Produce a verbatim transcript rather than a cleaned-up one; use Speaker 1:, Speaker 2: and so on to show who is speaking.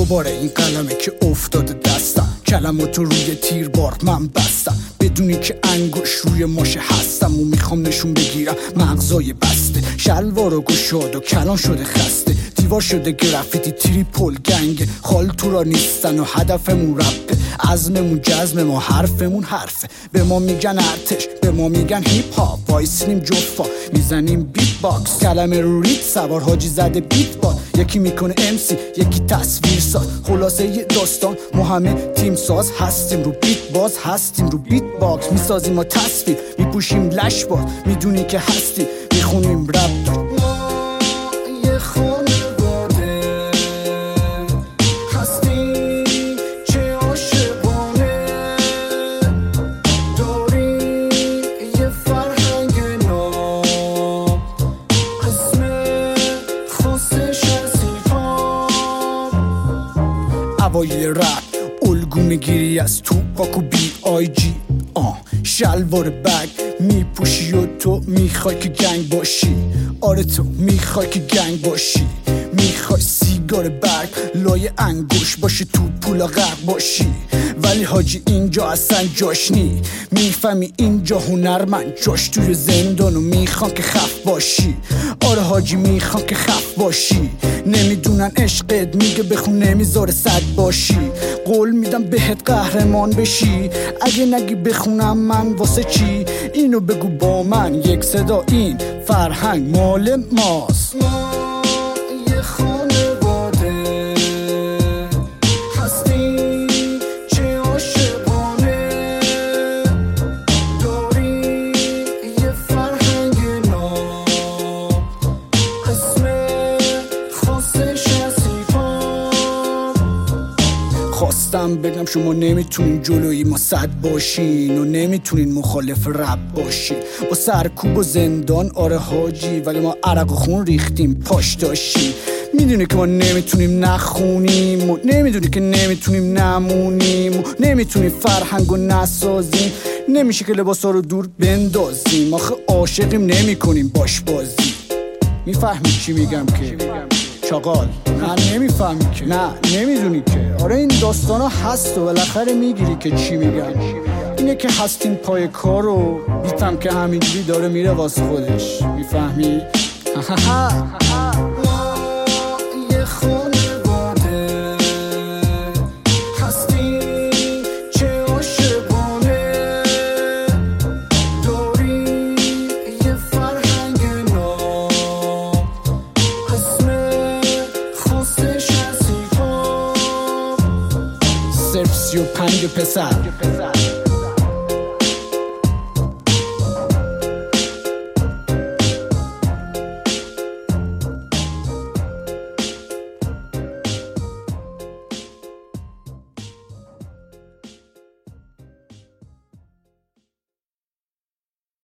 Speaker 1: دوباره این قلمه که افتاده دستم، کلماتو روی تیر بار من بستم، بدونی که انگوش روی ماشه هستم و میخوام نشون بگیرم مغزای بسته. شلوارو گشاد و کلان شده خسته، دیوار شده گرافیتی تریپل گنگ، خال تو را نیستن و هدفمون رپه، عزممون جزم ما حرفمون حرفه. به ما میگن ارتش، به ما میگن هیپ هاپ، وایسینیم جفا میزنیم بیت باکس، کلمه رو ریت سوار حاجی زده بیت با، یکی میکنه امسی یکی تصویر ساز، خلاصه یه داستان ما همه تیم ساز هستیم، رو بیت باز هستیم، رو بیت باکس میسازیم ما تصویر، میپوشیم لش باز، میدونی که هستی، میخونیم رپ. اوایل رپ الگو میگیری از تو پاکو بی آی جی، آه شلوار بگ میپوشی و تو میخوای که گنگ باشی، آره تو میخوای که گنگ باشی، میخوای سیگار برگ لای انگوش باشه تو پولا غرق باشی، ولی حاجی اینجا اصلا جاش نی، میفهمی اینجا هنرمند جاش توی زندان و میخوان که خف باشی، آره حاجی میخوان که خف باشی، نمیدونن عشقت میگه بخون نمیذاره صد باشی، قول میدم بهت قهرمان بشی، اگه نگی بخونم من واسه چی، اینو بگو با من یک صدا، این فرهنگ مال ماست. خواستم بگم شما نمیتونین جلوی ما صد باشین و نمیتونین مخالف رپ باشین، با سرکوب و زندان آره حاجی، ولی ما عرق و خون ریختیم پاش داشتیم، میدونی که ما نمیتونیم نخونیم و نمیدونی که نمیتونیم نمونیم و نمیتونیم فرهنگ و نسازیم، نمیشه که لباسا رو دور بندازیم، آخه عاشقیم نمی کنیم باش بازی. میفهمی چی میگم که چاقال؟ نه نمیفهمی که، نه نمیدونی که، آره این داستان ها هست و بالاخره میگیری که چی میگم، اینه که هستیم پای کار و بیتم که همینجوری داره میره واسه خودش، میفهمی؟ صرف سی و پنج پسر